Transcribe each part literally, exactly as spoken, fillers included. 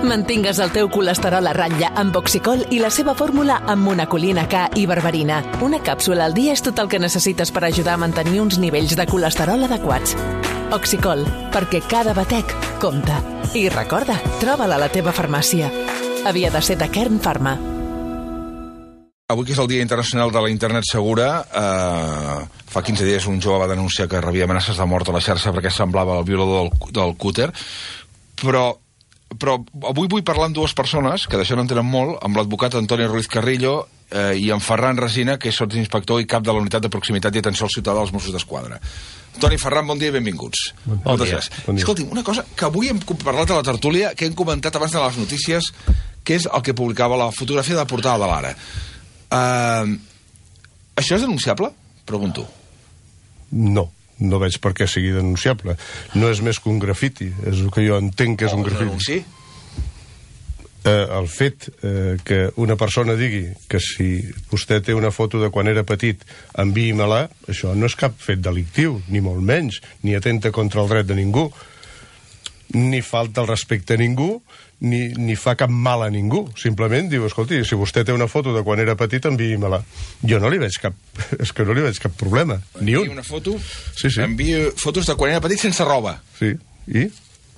Mantingues el teu colesterol a ratlla amb Oxicol i la seva fórmula amb monacolina K i berberina. Una càpsula al dia és tot el que necessites per ajudar a mantenir uns nivells de colesterol adequats. Oxicol, perquè cada batec compta. I recorda, troba-la a la teva farmàcia. Havia de ser de Kern Pharma. Avui, que és el Dia Internacional de la Internet Segura, eh, fa quinze dies un jove va denunciar que rebia amenaces de mort a la xarxa perquè semblava el violador del, del cúter, però, però avui vull parlar amb dues persones, que d'això no en tenen molt, amb l'advocat Antoni Ruiz Carrillo eh, i amb Ferran Resina, que és sotsinspector i cap de la Unitat de Proximitat i Atenció al Ciutadà dels Mossos d'Esquadra. Toni, Ferran, bon dia i benvinguts. Bon Moltes dia. gràcies. Bon dia. Escolti'm, una cosa que avui hem parlat a la tertúlia, que hem comentat abans de les notícies, que és el que publicava la fotografia de portada de l'Ara. Uh, això és denunciable? Pregunto. No, no veig per què sigui denunciable. No és més que un grafiti, és el que jo entenc que és o un grafiti. Denunci? Eh, el fet eh, que una persona digui que si vostè té una foto de quan era petit, enviï-me-la, això no és cap fet delictiu, ni molt menys, ni atenta contra el dret de ningú, ni falta el respecte a ningú, ni, ni fa cap mal a ningú. Simplement diu, escolti, si vostè té una foto de quan era petit, enviï-me-la. Jo no li veig cap... És que no li veig cap problema, ni un. Enviï una foto, sí, sí. enviï fotos de quan era petit sense roba. Sí, i?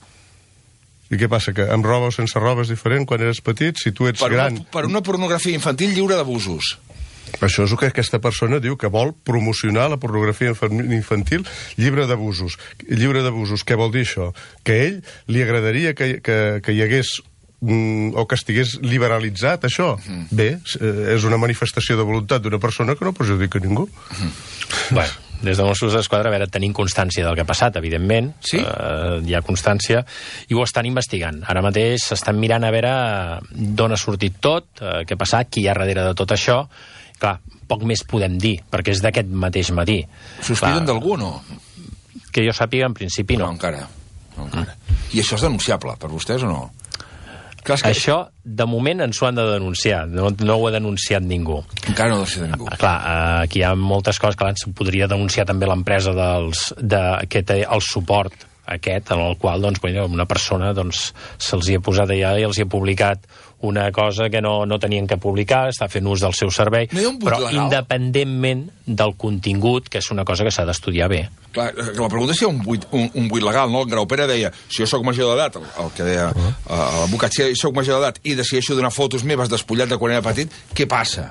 I què passa, que amb roba o sense roba és diferent quan eres petit, si tu ets Per gran... una, per una pornografia infantil lliure d'abusos. Això és el que aquesta persona diu, que vol promocionar la pornografia infantil lliure d'abusos. Lliure d'abusos, què vol dir això? Que a ell li agradaria que, que, que hi hagués mm, o que estigués liberalitzat això? Mm. Bé, és una manifestació de voluntat d'una persona que no perjudica ningú. Mm. Bueno, des de Mossos d'Esquadra, a veure, tenim constància del que ha passat, evidentment. Sí? Uh, hi ha constància, i ho estan investigant. Ara mateix s'estan mirant a veure d'on ha sortit tot, uh, què ha passat, qui hi ha darrere de tot això. Clar, poc més podem dir, perquè és d'aquest mateix matí. Sospiten d'algú o no? Que jo sàpiga, en principi, no. No, encara. No, encara. Mm. I això és denunciable, per vostès o no? Clar, que... Això, de moment, ens ho han de denunciar. No, no ho ha denunciat ningú. Encara no ho ha denunciat ningú. Clar, aquí hi ha moltes coses que se podria denunciar també l'empresa dels, de, que té el suport aquest, en el qual doncs, una persona doncs, se'ls hi ha posat allà i els hi ha publicat una cosa que no, no tenien que publicar, està fent ús del seu servei, no però legal? Independentment del contingut, que és una cosa que s'ha d'estudiar bé. Clar, la pregunta és si hi ha un buit, un, un buit legal, no? El Graupera deia, si jo sóc major d'edat, el, el que deia uh -huh. uh, l'advocat, si sóc major d'edat i decideixo donar fotos meves despullat de quan era petit, què passa?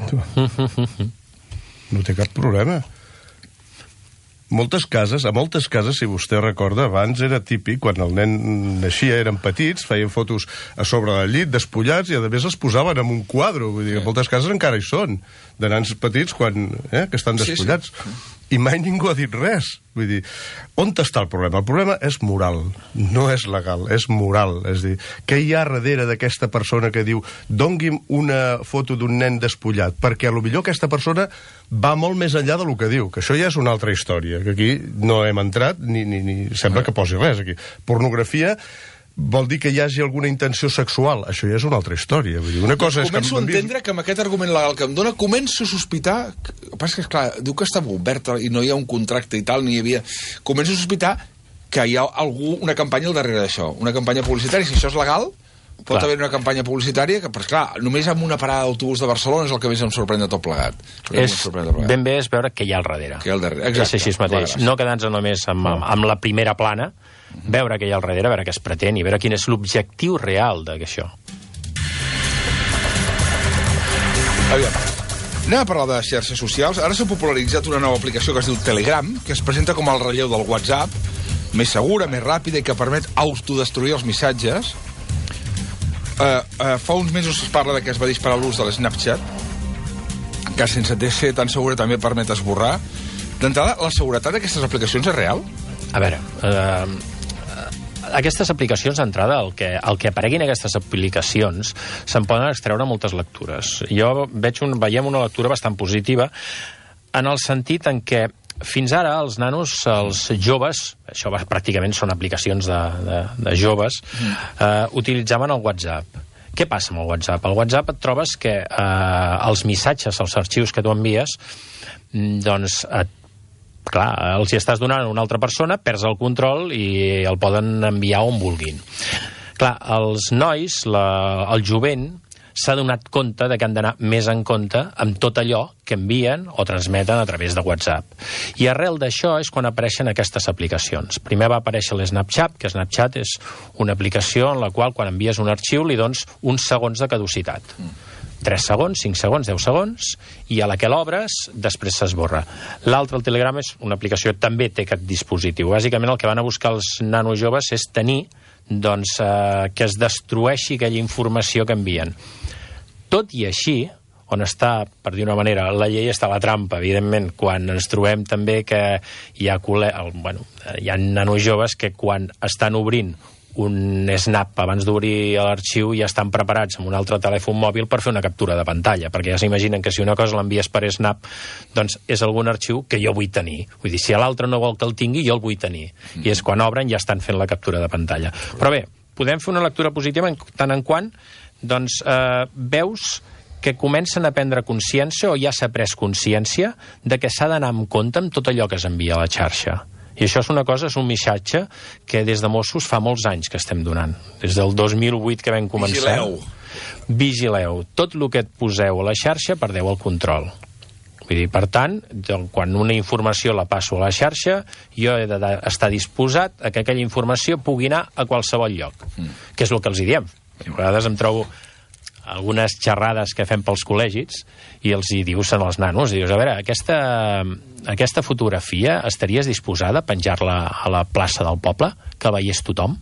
No té cap problema. Moltes cases, a moltes cases, si vostè recorda, abans era típic, quan el nen naixia, eren petits, feien fotos a sobre del llit, despullats, i a més els posaven en un quadre. Vull dir, sí. Moltes cases encara hi són, de nans petits quan, eh, que estan despullats. Sí, sí. I mai ningú ha dit res. Vull dir, on està el problema? El problema és moral, no és legal, és moral. És a dir, què hi ha darrere d'aquesta persona que diu doni'm una foto d'un nen despullat? Perquè potser aquesta persona va molt més enllà del que diu, que això ja és una altra història, que aquí no hem entrat, ni, ni, ni sembla que posi res aquí. Pornografia vol dir que hi hagi alguna intenció sexual. Això ja és una altra història. Vull dir, una cosa és que començo a entendre que amb aquest argument legal que em dona, començo a sospitar... El que passa que, esclar, diu que estava oberta i no hi ha un contracte i tal, ni hi havia... Començo a sospitar que hi ha algú, una campanya al darrere d'això, una campanya publicitària. Si això és legal, pot clar. haver una campanya publicitària que, però esclar, només amb una parada d'autobús de Barcelona és el que més em sorprèn de tot plegat. És, ben bé és veure què hi ha al darrere. Què hi ha al darrere, exacte. És així mateix. No quedar-nos només amb, amb, amb la primera plana, veure què hi ha al darrere, veure què es pretén i veure quin és l'objectiu real d'això. Aviam, anem a parlar de xarxes socials. Ara s'ha popularitzat una nova aplicació que es diu Telegram, que es presenta com el relleu del WhatsApp, més segura, més ràpida i que permet autodestruir els missatges. Uh, uh, fa uns mesos es parla de que es va disparar l'ús de l'Snapchat, que sense ser tan segura també permet esborrar. D'entrada, la seguretat d'aquestes aplicacions és real? A veure, eh, aquestes aplicacions d'entrada, el que, el que apareguin aquestes aplicacions, se'n poden extreure moltes lectures. Jo veig un, veiem una lectura bastant positiva en el sentit en què fins ara els nanos, els joves, això va, pràcticament són aplicacions de, de, de joves, eh, utilitzaven el WhatsApp. Què passa amb el WhatsApp? Al WhatsApp et trobes que eh, els missatges, els arxius que tu envies, doncs et clar, els hi estàs donant a una altra persona, perds el control i el poden enviar on vulguin. Clar, els nois, la, el jovent, s'ha donat compte de que han d'anar més en compte amb tot allò que envien o transmeten a través de WhatsApp. I arrel d'això és quan apareixen aquestes aplicacions. Primer va aparèixer l'Snapchat, que Snapchat és una aplicació en la qual quan envies un arxiu li dones uns segons de caducitat. tres segons, cinc segons, deu segons, i a la que l'obres, després s'esborra. L'altre, el Telegram, és una aplicació que també té aquest dispositiu. Bàsicament el que van a buscar els nanos joves és tenir doncs, eh, que es destrueixi aquella informació que envien. Tot i així, on està, per dir una manera, la llei està la trampa, evidentment, quan ens trobem també que hi ha, col·le... bueno, hi ha nanos joves que quan estan obrint un snap abans d'obrir l'arxiu ja estan preparats amb un altre telèfon mòbil per fer una captura de pantalla, perquè ja s'imaginen que si una cosa l'envies per snap, doncs és algun arxiu que jo vull tenir. Vull dir, si l'altre no vol que el tingui, jo el vull tenir. I és quan obren ja estan fent la captura de pantalla. Però bé, podem fer una lectura positiva en tant en quant doncs, eh, veus que comencen a prendre consciència o ja s'ha pres consciència de que s'ha d'anar amb compte amb tot allò que s'envia a la xarxa. I això és una cosa, és un missatge que des de Mossos fa molts anys que estem donant. Des del dos mil vuit que vam començar. Vigileu. Vigileu. Tot el que et poseu a la xarxa perdeu el control. Vull dir, per tant, quan una informació la passo a la xarxa, jo he d'estar disposat a que aquella informació pugui anar a qualsevol lloc. Mm. Que és el que els hi diem. A vegades em trobo algunes xerrades que fem pels col·legis i els hi dius als nanos, dius, a veure, aquesta, aquesta fotografia estaries disposada a penjar-la a la plaça del poble, que la veiés tothom?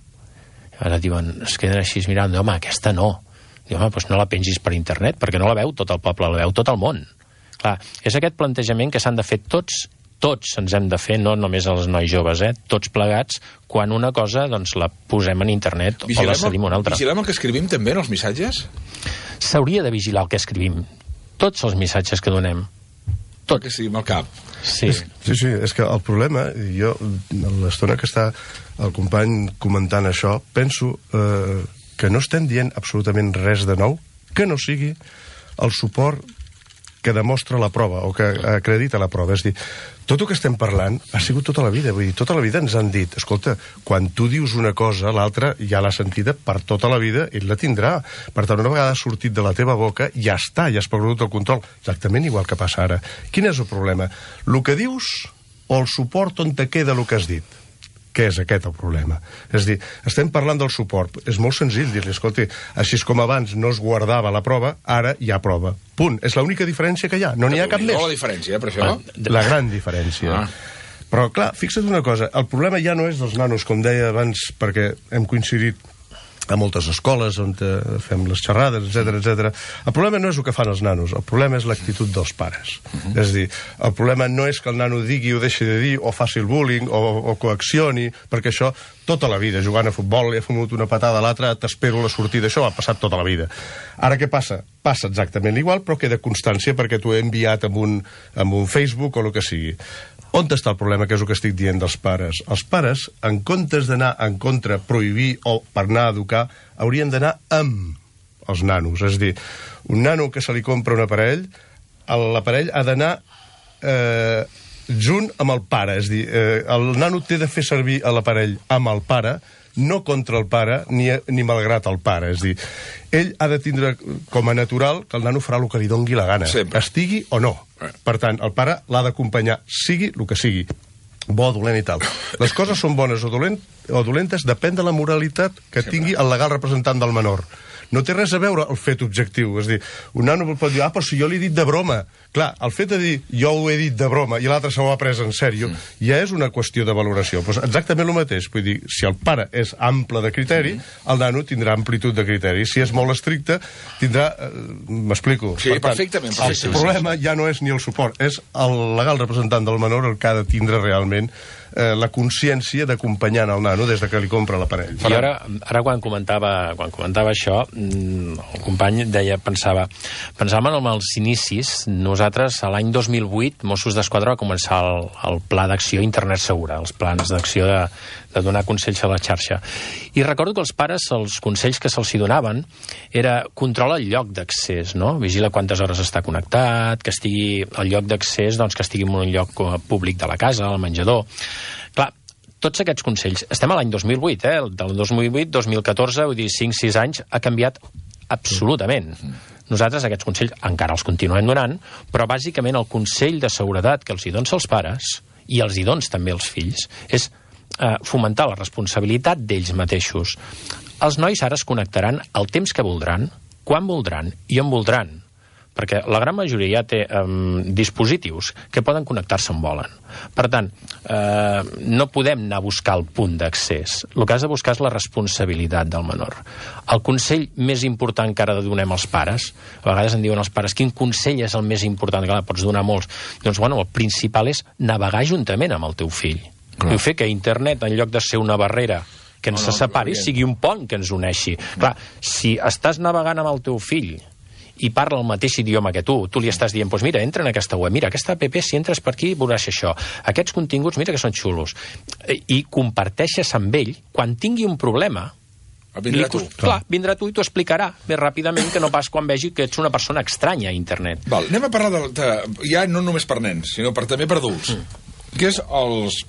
I ara diuen, es queden així mirant, home, aquesta no. Diu, home, doncs no la pengis per internet, perquè no la veu tot el poble, la veu tot el món. Clar, és aquest plantejament que s'han de fer tots, tots ens hem de fer, no només els nois joves, eh? Tots plegats, quan una cosa doncs, la posem en internet vigilem o la cedim una altra. Vigilem el que escrivim també en els missatges? S'hauria de vigilar el que escrivim. Tots els missatges que donem. Tot. Que escrivim al cap. Sí. És, sí, sí, és que el problema, jo, l'estona que està el company comentant això, penso eh, que no estem dient absolutament res de nou, que no sigui el suport que demostra la prova, o que acredita la prova. És dir, tot el que estem parlant ha sigut tota la vida. Vull dir, tota la vida ens han dit, escolta, quan tu dius una cosa, l'altra ja l'ha sentida per tota la vida i la tindrà. Per tant, una vegada ha sortit de la teva boca, ja està, ja has perdut el control. Exactament igual que passa ara. Quin és el problema? El que dius o el suport on te queda el que has dit? Què és aquest el problema? És a dir, estem parlant del suport. És molt senzill dir-li, escolta, així com abans no es guardava la prova, ara hi ha prova. Punt. És l'única diferència que hi ha. No n'hi ha cap més. La diferència, per això? La gran diferència. Ah. Però, clar, fixa't una cosa, el problema ja no és dels nanos, com deia abans, perquè hem coincidit a moltes escoles on fem les xerrades, etcètera, etcètera. El problema no és el que fan els nanos, el problema és l'actitud dels pares. Uh-huh. És a dir, el problema no és que el nano digui o deixi de dir, o faci el bullying, o, o coaccioni, perquè això tota la vida, jugant a futbol, li ha fumut una patada a l'altra, t'espero la sortida, això ha passat tota la vida. Ara què passa? Passa exactament igual, però queda constància perquè t'ho he enviat amb un, amb un Facebook o el que sigui. On està el problema, que és el que estic dient dels pares? Els pares, en comptes d'anar en contra, prohibir o per anar a educar, haurien d'anar amb els nanos. És a dir, un nano que se li compra un aparell, l'aparell ha d'anar eh, junt amb el pare. És a dir, eh, el nano té de fer servir l'aparell amb el pare, no contra el pare, ni, ni malgrat el pare. És a dir, ell ha de tindre com a natural que el nano farà el que li dongui la gana, sempre. Estigui o no. Per tant, el pare l'ha d'acompanyar, sigui el que sigui, bo, dolent i tal. Les coses són bones o, dolent, o dolentes, depèn de la moralitat que sempre. Tingui el legal representant del menor. No té res a veure el fet objectiu. És a dir, un nano pot dir, ah, però si jo l'he dit de broma. Clar, el fet de dir, jo ho he dit de broma, i l'altre se ho ha pres en sèrio, mm. ja és una qüestió de valoració. Pues exactament el mateix. Vull dir, si el pare és ample de criteri, mm. el nano tindrà amplitud de criteri. Si és molt estricte, tindrà... Eh, M'explico. Sí, per tant, perfectament. perfectament. El problema ja no és ni el suport, és el legal representant del menor el que ha de tindre realment eh, la consciència d'acompanyar el nano des de que li compra l'aparell. I ara, ara quan comentava, quan comentava això, el company deia, pensava, pensàvem en els inicis. Nosaltres, a l'any dos mil vuit, Mossos d'Esquadra va començar el, el pla d'acció Internet Segura, els plans d'acció de, de donar consells a la xarxa. I recordo que els pares, els consells que se'ls donaven, era controla el lloc d'accés, no? Vigila quantes hores està connectat, que estigui el lloc d'accés, doncs que estigui en un lloc públic de la casa, al menjador. Clar, tots aquests consells... Estem a l'any dos mil vuit, eh? Del dos mil vuit, dos mil catorze, vull dir, cinc sis anys, ha canviat absolutament. Nosaltres aquests consells encara els continuem donant, però bàsicament el consell de seguretat que els hi dons als pares, i els hi dons també als fills, és eh, fomentar la responsabilitat d'ells mateixos. Els nois ara es connectaran al temps que voldran, quan voldran i on voldran, perquè la gran majoria ja té um, dispositius que poden connectar-se on volen. Per tant, eh, no podem anar a buscar el punt d'accés. El que has de buscar és la responsabilitat del menor. El consell més important que ara donem als pares, a vegades en diuen els pares, quin consell és el més important? Clar, pots donar molts. Doncs, bueno, el principal és navegar juntament amb el teu fill. Clar. I fer que internet, en lloc de ser una barrera que ens no, no, separi, sigui un pont que ens uneixi. Clar, si estàs navegant amb el teu fill i parla el mateix idioma que tu, tu li estàs dient, doncs mira, entra en aquesta web, mira, aquesta app, si entres per aquí veuràs això, aquests continguts, mira que són xulos, i comparteixes amb ell, quan tingui un problema, vindrà tu. Clar, vindrà tu i t'ho explicarà més ràpidament que no pas quan vegi que ets una persona estranya a internet. Val, anem a parlar de, de, ja no només per nens, sinó per, també per adults, mm. que és els...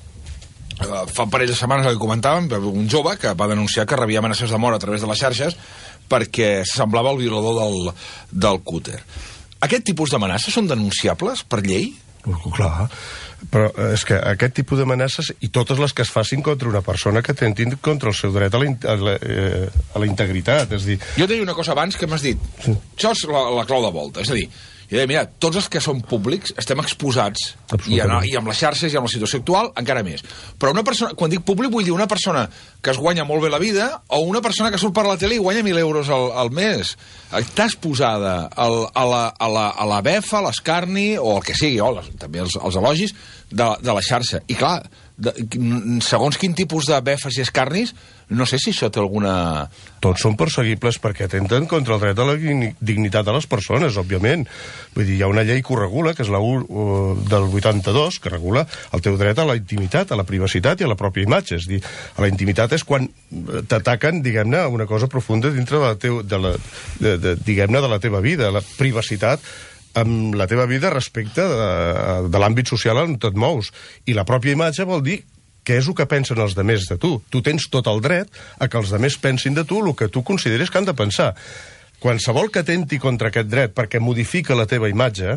Uh, fa un parell de setmanes que comentàvem, un jove que va denunciar que rebia amenaces de mort a través de les xarxes perquè semblava el violador del, del cúter. Aquest tipus d'amenaces són denunciables per llei? Uh, clar, però és que aquest tipus d'amenaces i totes les que es facin contra una persona que tentin contra el seu dret a la, a la, eh, a la integritat, és dir... Jo deia una cosa abans que m'has dit, sí. Això és la, la clau de volta, és a dir, i deia, mira, tots els que som públics estem exposats, i, en, i amb les xarxes i amb la situació actual encara més. Però una persona, quan dic públic vull dir una persona que es guanya molt bé la vida o una persona que surt per la tele i guanya mil euros al, al mes. Està exposada al, a, la, a, la, a la befa, a l'escarni o el que sigui, o les, també els, els elogis de, de la xarxa. I clar, de, segons quin tipus de befes i escarnis, no sé si això té alguna... Tots són perseguibles perquè atenten contra el dret a la dignitat de les persones, òbviament. Vull dir, hi ha una llei que ho regula, que és la U del vuitanta-dos, que regula el teu dret a la intimitat, a la privacitat i a la pròpia imatge. És dir, a la intimitat és quan t'ataquen, diguem-ne, una cosa profunda dintre de la, teu, de la, de, de, diguem-ne, de la teva vida. La privacitat amb la teva vida respecte de, de l'àmbit social on et mous. I la pròpia imatge vol dir què és el que pensen els demés de tu. Tu tens tot el dret a que els demés pensin de tu el que tu consideres que han de pensar. Qualsevol que atenti contra aquest dret perquè modifica la teva imatge,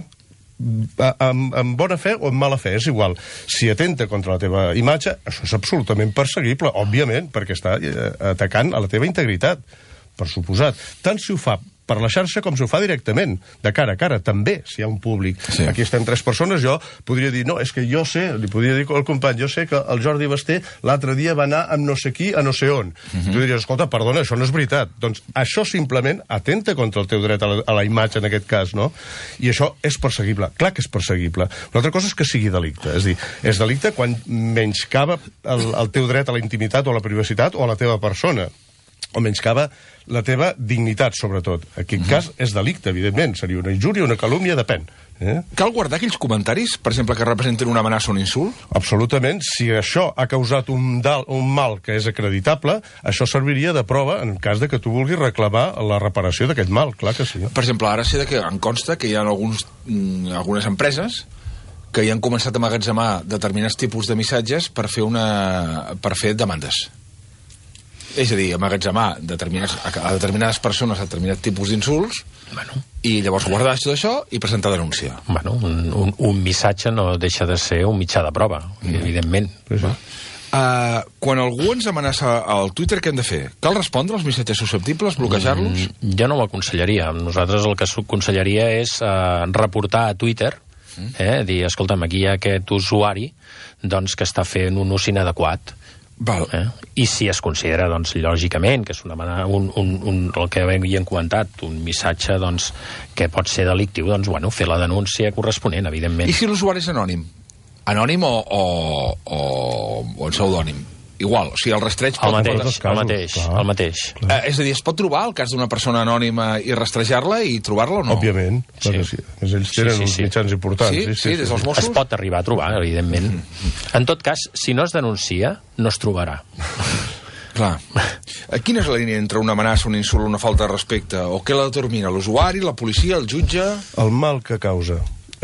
amb, amb bona fe o amb mala fe, és igual. Si atenta contra la teva imatge, això és absolutament perseguible, òbviament, perquè està atacant a la teva integritat, per suposat. Tant si ho fa per la xarxa com si ho fa directament, de cara a cara, també, si hi ha un públic. Sí. Aquí estem tres persones, jo podria dir, no, és que jo sé, li podria dir al company, jo sé que el Jordi Basté l'altre dia va anar amb no sé qui a no sé on. Uh-huh. Tu diries, escolta, perdona, això no és veritat. Doncs això simplement atenta contra el teu dret a la, a la imatge, en aquest cas, no? I això és perseguible. Clar que és perseguible. L'altra cosa és que sigui delicte. És dir, és delicte quan menyscaba el, el teu dret a la intimitat o a la privacitat o a la teva persona. O menyscaba la teva dignitat, sobretot. En aquest uh-huh. cas és delicte, evidentment. Seria una injúria, una calúmnia, depèn. Eh? Cal guardar aquells comentaris, per exemple, que representen una amenaça o un insult? Absolutament. Si això ha causat un, dal, un mal que és acreditable, això serviria de prova en cas de que tu vulguis reclamar la reparació d'aquest mal. Clar que sí. Per exemple, ara sé que em consta que hi ha alguns, algunes empreses que hi han començat a emmagatzemar determinats tipus de missatges per fer, una, per fer demandes. És a dir, emmagatzemar determinats, a determinades persones a determinat tipus d'insults, bueno, i llavors guardar tot això i presentar denúncia. Bueno, un, un, un missatge no deixa de ser un mitjà de prova, mm. evidentment. Sí, sí. Uh, quan algú ens amenaça al Twitter, què hem de fer? Cal respondre als missatges susceptibles, bloquejar-los? Mm, jo no ho aconsellaria. Nosaltres el que aconsellaria és uh, reportar a Twitter, mm. eh, dir, escolta'm, aquí hi ha aquest usuari doncs, que està fent un ús inadequat. Val. Eh? I si es considera, doncs, lògicament, que és una manera, un, un, un, el que hem comentat, un missatge doncs, que pot ser delictiu, doncs, bueno, fer la denúncia corresponent, evidentment. I si l'usuari és anònim? Anònim o, o, o, o en pseudònim? Igual, o sigui, el rastreig... El mateix, casos, el mateix, clar, el mateix. Eh, és a dir, es pot trobar el cas d'una persona anònima i rastrejar-la i trobar-la o no? Òbviament, sí. Sí. Ells tenen sí, sí, uns sí. mitjans importants. Sí, sí, sí, sí, des dels Mossos? Es pot arribar a trobar, evidentment. Mm. En tot cas, si no es denuncia, no es trobarà. Clar. Quina és la línia entre una amenaça, un insult, una falta de respecte? O què la determina? L'usuari, la policia, el jutge? El mal que causa.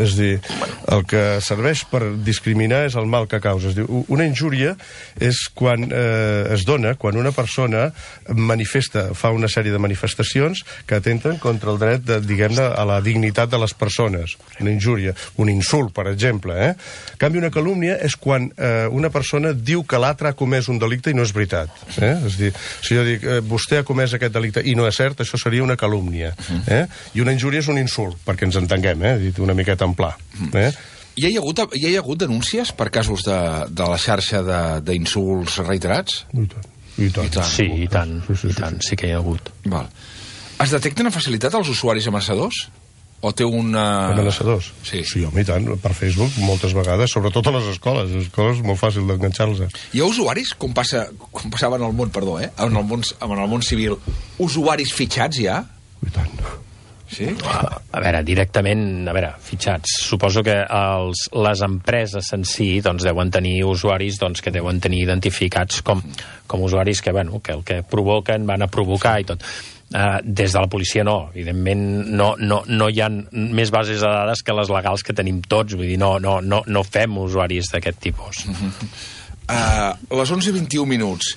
És a dir, el que serveix per discriminar és el mal que causa. Es diu, una injúria és quan eh, es dona, quan una persona manifesta, fa una sèrie de manifestacions que atenten contra el dret, de, diguem-ne, a la dignitat de les persones. Una injúria, un insult, per exemple. Eh? En canvi, una calúmnia és quan eh, una persona diu que l'altre ha comès un delicte i no és veritat. Eh? És a dir, si jo dic, eh, vostè ha comès aquest delicte i no és cert, això seria una calúmnia. Eh? I una injúria és un insult, perquè ens entenguem, eh? Dit una miqueta en pla. Eh? Hi ha hagut, hi ha hagut denúncies per casos de, de la xarxa d'insults reiterats? I tant. I tant. I tant. Sí, i tant, sí, sí, i tant, sí que hi ha hagut. Val. Es detecten amb facilitat els usuaris amenaçadors? O té una... Amenaçadors? Sí. Sí, home, i tant, per Facebook moltes vegades, sobretot a les escoles. A les escoles és molt fàcil d'enganxar-los. Hi ha usuaris, com, passa, com passava en el món, perdó, eh? en, el món, en el món civil, usuaris fitxats ja? I tant. Sí? A veure, directament, a veure, fitxats. Suposo que els, les empreses en si doncs, deuen tenir usuaris doncs, que deuen tenir identificats com, com usuaris que, bueno, que el que provoquen van a provocar i tot. Uh, des de la policia no, evidentment no, no, no hi ha més bases de dades que les legals que tenim tots, vull dir, no, no, no, no fem usuaris d'aquest tipus. Uh-huh. uh, les onze i vint-i-un minuts.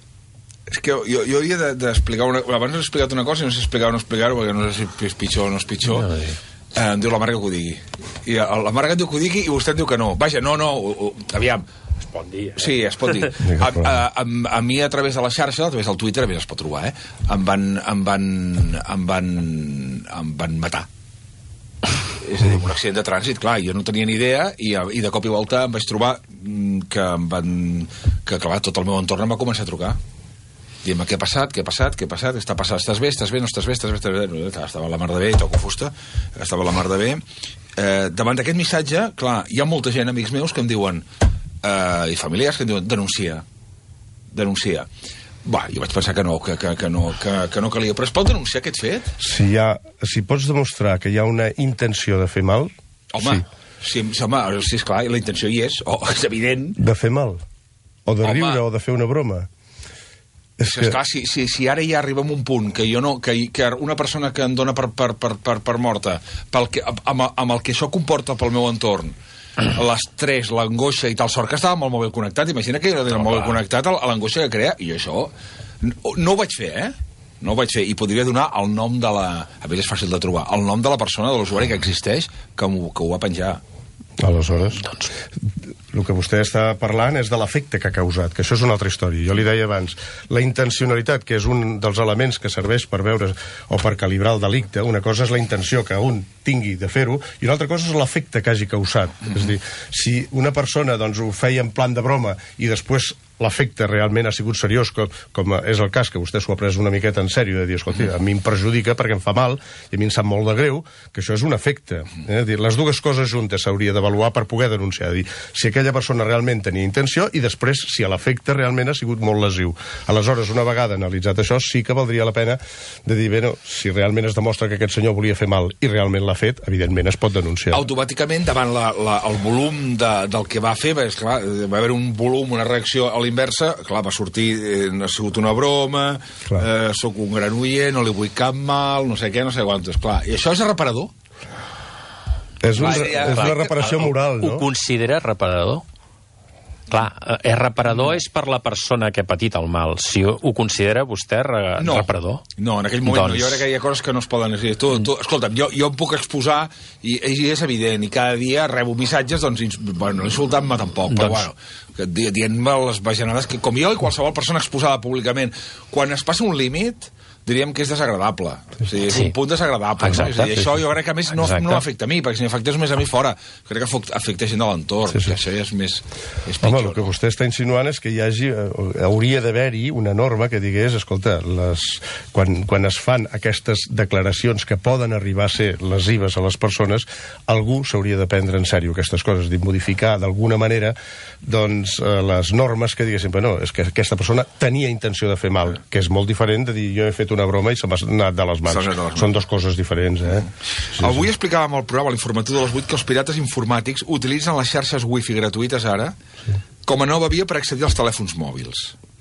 És que jo, jo havia d'explicar una... Abans he explicat una cosa i no sé explicar o no explicar-ho, perquè no sé si és pitjor o no és pitjor. No, sí. eh, em diu la Marga que ho digui. I la Marga em diu que ho digui i vostè em diu que no. Vaja, no, no, o, o, aviam. Es pot dir, eh? Sí, es pot dir. a, a, a, a mi, a través de la xarxa, a través del Twitter, a més es pot trobar, eh? Em van... Em van... Em van... Em van matar. És a dir, un accident de trànsit, clar, jo no tenia ni idea i, i de cop i volta em vaig trobar que em van... que, clar, tot el meu entorn em va començar a trucar. Diem, què ha passat, què ha passat, què ha passat, està passant, estàs bé, estàs bé, no estàs bé, estàs bé, estàs bé, estava a la mar de bé, toco fusta, estava a la mar de bé. Eh, davant d'aquest missatge, clar, hi ha molta gent, amics meus, que em diuen, eh, i familiars, que em diuen, denuncia, denuncia. Bah, jo vaig pensar que no, que, que, que, no, que, que no calia, però es pot denunciar aquest fet? Si, hi ha, si pots demostrar que hi ha una intenció de fer mal... Home, sí, sí, home, sí, esclar, la intenció hi és, oh, és evident. De fer mal, o de home. Riure, o de fer una broma. És que... Esclar, si, si, si ara ja arribem a un punt que jo no, que, que una persona que em dona per, per, per, per, per morta pel que, amb, amb el que això comporta pel meu entorn, l'estrès, l'angoixa i tal, sort que estava amb el mòbil connectat, imagina que jo no tenia el mòbil connectat a l'angoixa que crea, i això no, no ho vaig fer, eh? No ho vaig fer, i podria donar el nom de la... A més és fàcil de trobar, el nom de la persona, de l'usuari que existeix, que, que ho va penjar. Aleshores, doncs, el que vostè està parlant és de l'efecte que ha causat, que això és una altra història. Jo li deia abans, la intencionalitat, que és un dels elements que serveix per veure o per calibrar el delicte, una cosa és la intenció que un tingui de fer-ho, i una altra cosa és l'efecte que hagi causat. Mm-hmm. És a dir, si una persona doncs, ho feia en plan de broma i després l'efecte realment ha sigut seriós, com, com és el cas que vostè s'ho ha pres una miqueta en sèrio, de dir, escolti, a mi em perjudica perquè em fa mal i a mi em sap molt de greu, que això és un efecte. Eh? Dir, les dues coses juntes s'hauria d'avaluar per poder denunciar. Dir, si aquella persona realment tenia intenció i després si l'efecte realment ha sigut molt lesiu. Aleshores, una vegada analitzat això, sí que valdria la pena de dir, bé, no, si realment es demostra que aquest senyor volia fer mal i realment l'ha fet, evidentment es pot denunciar. Automàticament, davant la, la, el volum de, del que va fer, és clar, va haver un volum, una reacció a l'inversa, clar, va sortir, eh, ha sigut una broma, eh, sóc un gran oient, no li vull cap mal, no sé què, no sé quantos, clar. I això és reparador? És, un, és una reparació moral, no? Ho considera reparador? Clar, és reparador és per la persona que ha patit el mal. Si ho, ho considera vostè re, no, reparador? No, en aquell moment doncs... no. Jo crec que hi ha coses que no es poden dir. Tu, tu, escolta'm, jo, jo em puc exposar i, i és evident, i cada dia rebo missatges, doncs, ins, bueno, insultant-me tampoc, però doncs... bueno, dient-me les bajanades que, com jo i qualsevol persona exposada públicament, quan es passa un límit, diríem que és desagradable. O sigui, és sí. un punt desagradable. Exacte, no? És a dir, sí, això sí. jo crec que a més no, no afecta a mi, perquè si m'afectés més a mi fora, crec que afecta gent de l'entorn. Sí, sí. Això ja és més és pitjor. Home, el que vostè està insinuant és que hi hagi, hauria d'haver-hi una norma que digués, escolta, les, quan, quan es fan aquestes declaracions que poden arribar a ser lesives a les persones, algú s'hauria de prendre en sèrio aquestes coses, de modificar d'alguna manera doncs, les normes que diguessin, no, és que aquesta persona tenia intenció de fer mal, que és molt diferent de dir jo he fet una broma i se m'ha anat de les mans. De les mans. Són dues coses diferents, eh? Sí, Avui sí. explicàvem al programa, l'informatiu de les vuit, que els pirates informàtics utilitzen les xarxes wifi gratuïtes ara sí. com a nova via per accedir als telèfons mòbils.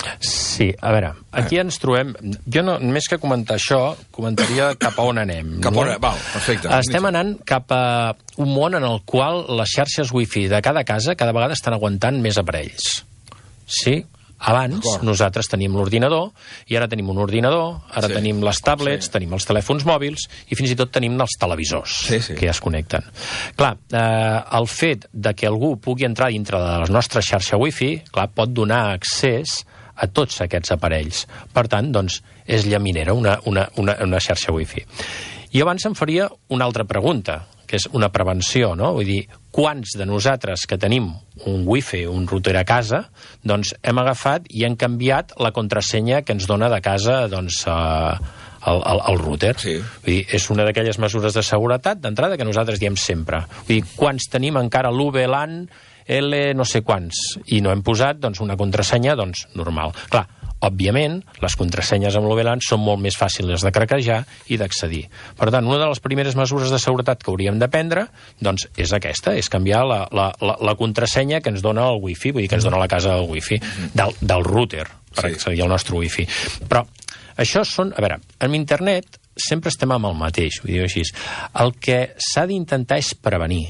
Sí, a veure, aquí ens trobem... Jo, no, més que comentar això, comentaria cap a on anem. Cap a on? No? Val, perfecte. Estem anant cap a un món en el qual les xarxes wifi de cada casa cada vegada estan aguantant més aparells. Sí? Abans nosaltres teníem l'ordinador, i ara tenim un ordinador, ara sí. tenim les tablets, sí. tenim els telèfons mòbils, i fins i tot tenim els televisors, sí, sí. que ja es connecten. Clar, eh, el fet de que algú pugui entrar dintre de la nostra xarxa wifi, clar, pot donar accés a tots aquests aparells. Per tant, doncs, és llaminera una, una, una, una xarxa wifi. I abans em faria una altra pregunta, que és una prevenció, no? Vull dir, quants de nosaltres que tenim un wifi, un router a casa, doncs hem agafat i hem canviat la contrasenya que ens dona de casa, doncs, eh, el, el, el router. Sí. Vull dir, és una d'aquelles mesures de seguretat d'entrada que nosaltres diem sempre. Vull dir, quants tenim encara l'U V LAN, L no sé quants, i no hem posat doncs, una contrasenya doncs, normal. Clar, òbviament, les contrasenyes amb l'U V LAN són molt més fàcils de craquejar i d'accedir. Per tant, una de les primeres mesures de seguretat que hauríem de prendre doncs, és aquesta, és canviar la, la, la, la contrasenya que ens dona el wifi, vull dir, que ens dona la casa del wifi, del, del router, per sí. accedir al nostre wifi. Però això són... A veure, en internet sempre estem amb el mateix, vull dir així. El que s'ha d'intentar és prevenir.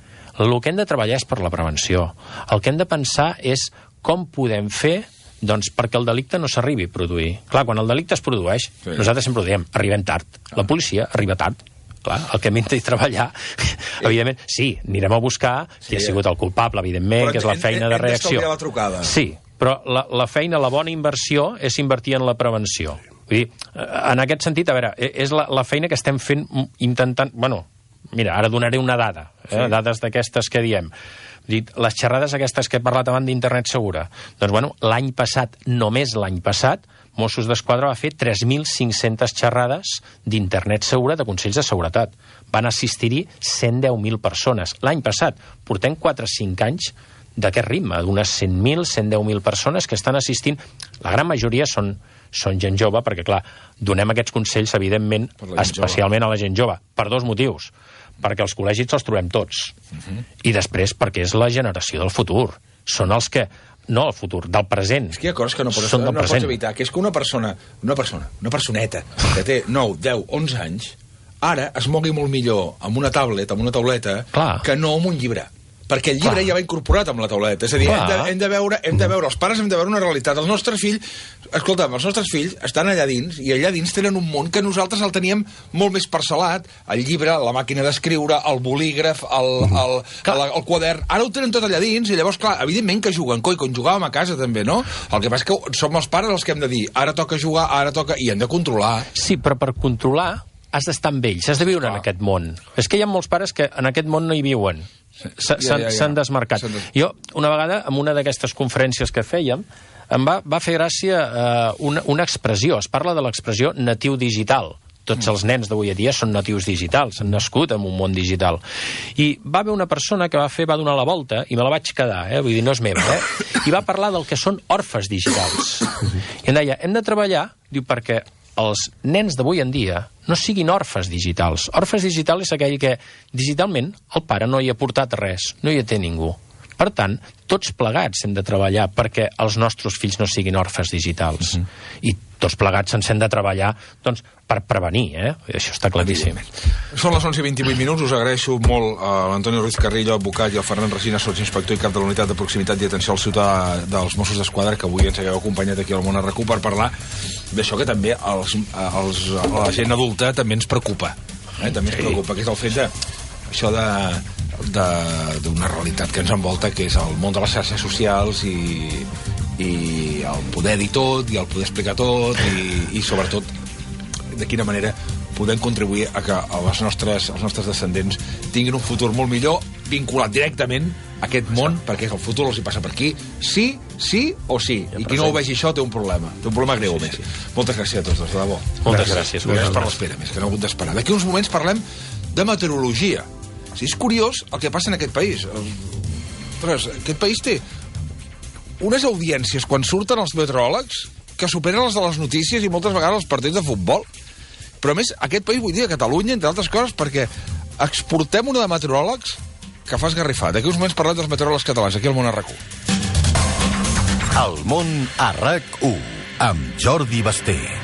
El que hem de treballar és per la prevenció. El que hem de pensar és com podem fer doncs perquè el delicte no s'arribi a produir. Clar, quan el delicte es produeix, sí. nosaltres sempre ho diem, arribem tard. Ah. La policia arriba tard. Clar, el que hem de treballar, sí. evidentment, sí, anirem a buscar sí, qui ha sigut el culpable, evidentment, però que és la feina de reacció. La trucada. Sí, però la, la feina, la bona inversió és invertir en la prevenció. Vull dir, en aquest sentit, a veure, és la, la feina que estem fent intentant... Bueno, mira, ara donaré una dada, eh, sí. dades d'aquestes que diem. Dit, les xerrades aquestes que he parlat abans d'Internet Segura, doncs bueno, l'any passat, només l'any passat, Mossos d'Esquadra va fer tres mil cinc-centes xerrades d'Internet Segura de Consells de Seguretat. Van assistir-hi cent deu mil persones. L'any passat, portem quatre o cinc anys d'aquest ritme, d'unes cent mil, cent deu mil persones que estan assistint. La gran majoria són, són gent jove, perquè clar, donem aquests consells, evidentment, especialment jove. A la gent jove, per dos motius. Perquè els col·legis els trobem tots. Uh-huh. I després perquè és la generació del futur. Són els que... No el futur, del present. És que hi ha coses que no pots, no pots evitar, que és que una persona, una persona, una personeta, que té nou, deu, onze anys, ara es mogui molt millor amb una tablet, amb una tauleta, clar. Que no amb un llibre. Perquè el llibre clar. Ja va incorporat amb la tauleta. És a dir, hem de, hem, de veure, hem de veure, els pares hem de veure una realitat. Els nostres fills, escolta'm, els nostres fills estan allà dins, i allà dins tenen un món que nosaltres el teníem molt més parcel·lat. El llibre, la màquina d'escriure, el bolígraf, el, el, el, el quadern... Ara ho tenen tot allà dins, i llavors, clar, evidentment que juguen, coi, com jugàvem a casa també, no? El que passa és que som els pares els que hem de dir, ara toca jugar, ara toca... I hem de controlar. Sí, però per controlar has d'estar amb ells, has de viure ah. en aquest món. És que hi ha molts pares que en aquest món no hi viuen. S'han ja, ja, ja. desmarcat. Des... Jo, una vegada, en una d'aquestes conferències que fèiem, em va, va fer gràcia eh, una, una expressió. Es parla de l'expressió natiu digital. Tots els nens d'avui a dia són natius digitals, han nascut en un món digital. I va haver una persona que va fer, va donar la volta, i me la vaig quedar, eh? Vull dir, no és meva, eh? I va parlar del que són orfes digitals. I em deia, hem de treballar, diu, perquè els nens d'avui en dia no siguin orfes digitals. Orfes digital és aquell que digitalment el pare no hi ha portat res, no hi té ningú. Per tant, tots plegats hem de treballar perquè els nostres fills no siguin orfes digitals. Uh-huh. I tots plegats ens hem de treballar doncs, per prevenir, eh? Això està claríssim. Són les onze i vint-i-vuit minuts, us agraeixo molt a l'Antoni Ruiz Carrillo, advocat, i al Ferran Resina, sotsinspector i cap de la Unitat de Proximitat i Atenció al Ciutadà dels Mossos d'Esquadra, que avui ens hagueu acompanyat aquí al Món a RAC1 per parlar d'això que també els, els, la gent adulta també ens preocupa. Eh? També ens preocupa, que és el fet de això de d'una realitat que ens envolta, que és el món de les xarxes socials i, i el poder dir tot i el poder explicar tot i, i sobretot de quina manera podem contribuir a que els nostres, els nostres descendents tinguin un futur molt millor vinculat directament a aquest món, perquè el futur els hi passa per aquí, sí, sí o sí, i qui no ho vegi això té un problema, té un problema greu més. Molt gràcies a tots dos, de debò. Moltes gràcies. Gràcies per l'espera, més que no he hagut d'esperar. D'aquí uns moments parlem de meteorologia. Sí, és curiós el que passa en aquest país. Ostres, aquest país té unes audiències quan surten els meteoròlegs que superen les de les notícies i moltes vegades els partits de futbol. Però a més, aquest país, vull dir, a Catalunya, entre altres coses, perquè exportem una de meteoròlegs que fa esgarrifar. D'aquí uns moments parlem dels meteoròlegs catalans, aquí al Món a RAC1. El món a RAC u, amb Jordi Basté.